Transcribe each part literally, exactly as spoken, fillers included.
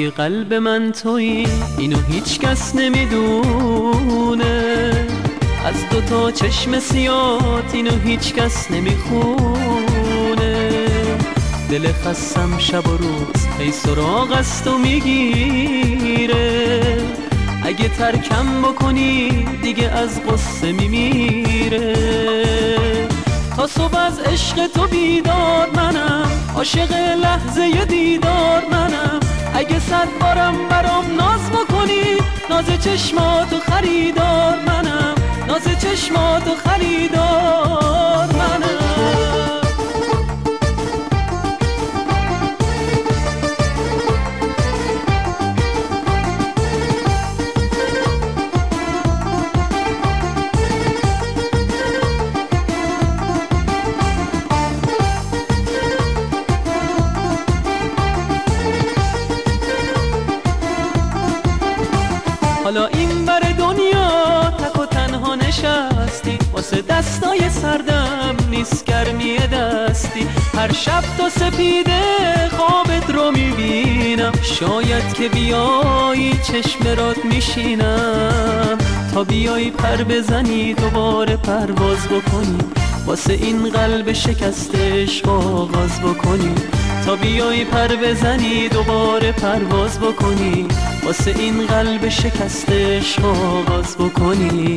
توی قلب من تویی، اینو هیچ کس نمیدونه. از دوتا چشم سیات اینو هیچ کس نمیخونه. دل خستم شب و روز ای سراغ است و میگیره. اگه ترکم بکنی دیگه از قصه میمیره. تا صبح از عشق تو بیدار منم، عاشق لحظه دیدار منم. اگه صد بارم برام ناز بکنی، ناز چشماتو خریدار منم، ناز چشماتو خریدار منم. حالا این بر دنیا تک و تنها نشستی، واسه دستای سردم نیست گرمی دستی. هر شب تا سپیده خوابت رو میبینم، شاید که بیایی چشم رات میشینم. تا بیایی پر بزنی دوباره پرواز بکنی، واسه این قلب شکستش آغاز بکنی. تا بیایی پر بزنی دوباره پرواز بکنی، واسه این قلب شکستش آغاز بکنی.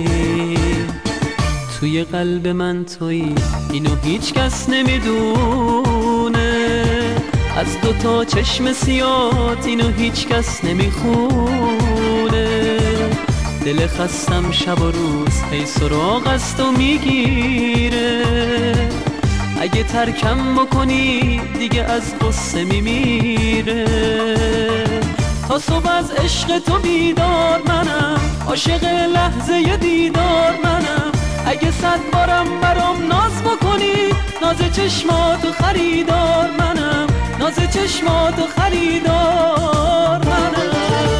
توی قلب من تویی، اینو هیچ کس نمیدونه. از دوتا چشم سیات اینو هیچ کس نمیخونه. دل خستم شب و روز ای سراغ است و میگیره. اگه ترکم بکنی دیگه از قصه میمیره. تا صبح از عشق تو بیدار منم، عاشق لحظه دیدار منم. اگه صد بارم برام ناز بکنی، ناز چشماتو خریدار منم، ناز چشماتو خریدار منم.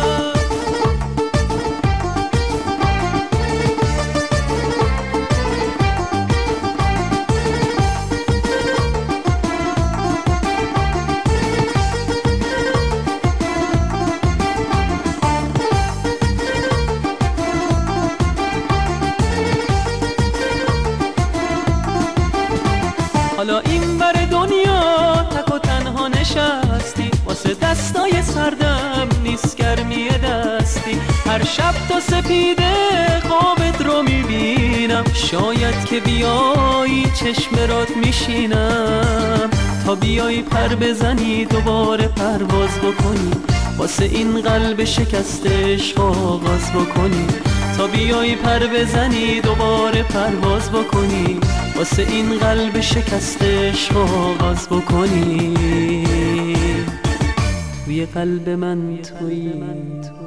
حالا این بر دنیا تک و تنها نشستی، واسه دستای سردم نیست گرمی دستی. هر شب تا سپیده خوابت رو میبینم، شاید که بیایی چشم رات میشینم. تا بیایی پر بزنی دوباره پرواز بکنی، واسه این قلب شکستش آغاز بکنی. تا بیایی پر بزنی دوباره پرواز بکنی، واسه این قلب شکستش آغاز بکنی. توی قلب من تویی.